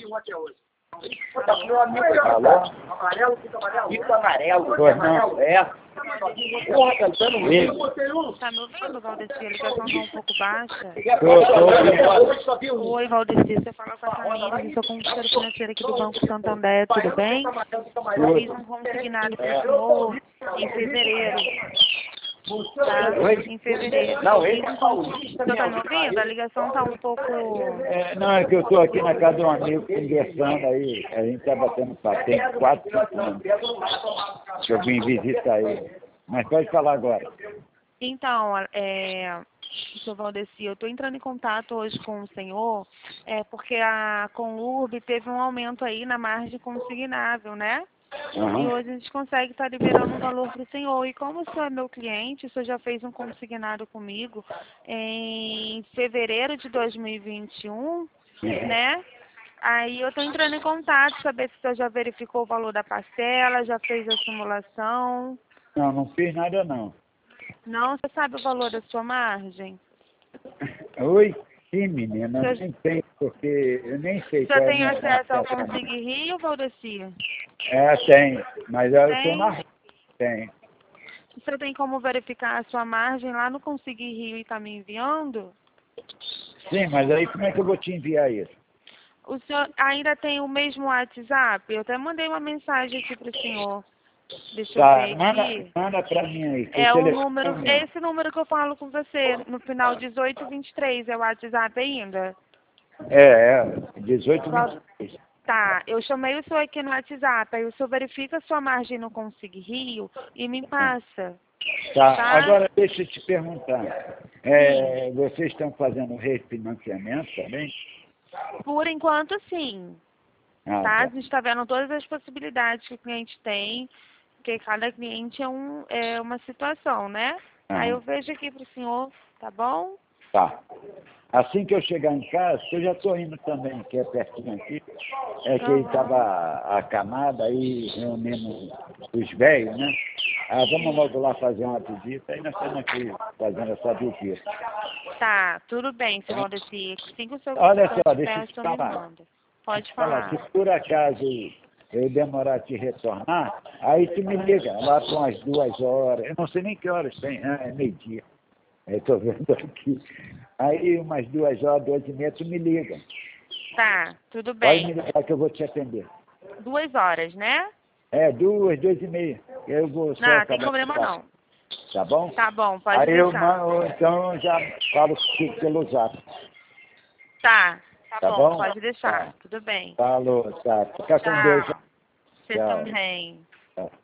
Alô? Fica amarelo. Pois não, é. Porra, cantando mesmo. Tá me ouvindo, Valdeci? A ligação tá um pouco baixa. Tô. Oi, Valdeci, você fala com a Tamires, eu sou consultora financeira aqui do Banco Santander, tudo bem? Eu fiz um consignado para o senhor em fevereiro. Tá? Em fevereiro. Não, Fiz ele um consignado. Você tá me ouvindo? A ligação tá um pouco... Não, é que eu estou aqui na casa de um amigo conversando aí, a gente está batendo papo, tem 4, 5 anos que eu vim visitar ele. Mas pode falar agora. Então, senhor Valdeci, eu estou entrando em contato hoje com o senhor, porque a Conurb teve um aumento aí na margem consignável, né? E hoje a gente consegue estar liberando um valor para o senhor. E como o senhor é meu cliente, o senhor já fez um consignado comigo em fevereiro de 2021, né? Aí eu estou entrando em contato, saber se o senhor já verificou o valor da parcela, já fez a simulação. Não, não fiz nada não. Não, você sabe o valor da sua margem? Oi? Sim, menina, Você- nem tem, porque eu nem sei O qual senhor é a tem minha acesso ao marca. Consig Rio, Valdeci? Tem, mas eu estou Tem? na rua. Tem. O senhor tem como verificar a sua margem lá no Consig Rio e está me enviando? Sim, mas aí como é que eu vou te enviar isso? O senhor ainda tem o mesmo WhatsApp? Eu até mandei uma mensagem aqui para o senhor. Deixa eu ver aqui. Manda para mim aí. É o telefone número, mesmo. esse número que eu falo com você, no final 1823, é o WhatsApp ainda? 18, Qual- 23. Tá, eu chamei o senhor aqui no WhatsApp, aí o senhor verifica a sua margem no Consig Rio e me passa. Tá, Tá? agora deixa eu te perguntar. Vocês estão fazendo refinanciamento também? Por enquanto, sim. Ah, Tá? A tá. gente está vendo todas as possibilidades que o cliente tem, porque cada cliente é uma situação, né? Aí eu vejo aqui para o senhor, tá bom? Tá. Assim que eu chegar em casa, que eu já estou indo também, que é pertinho aqui, que ele estava acamado, aí reunindo os velhos, né? Vamos logo lá fazer uma visita, aí nós estamos aqui fazendo essa visita. Tá, tudo bem, seu Valdeci. Assim que o seu Olha só, tiver, deixa eu o te senhor me falar. manda. Pode Se falar. por acaso eu demorar a te retornar, aí tu me liga lá para umas 2 horas, eu não sei nem que horas tem, é meio-dia. Eu estou vendo aqui. Aí umas 2 horas, 2h30, tu me liga. Tá, tudo Pode me bem. ligar que eu vou te atender. 2 horas, né? 2, 2h30. Eu vou só Não, tem acabar de problema falar. não. Tá bom? Tá bom, pode Aí eu deixar. então já falo contigo pelo zap. Tá, Tá bom, bom? pode deixar. Tá. Tudo bem. Falou, tá. Fica com Deus. Tchau. Você Tchau. também. Tchau.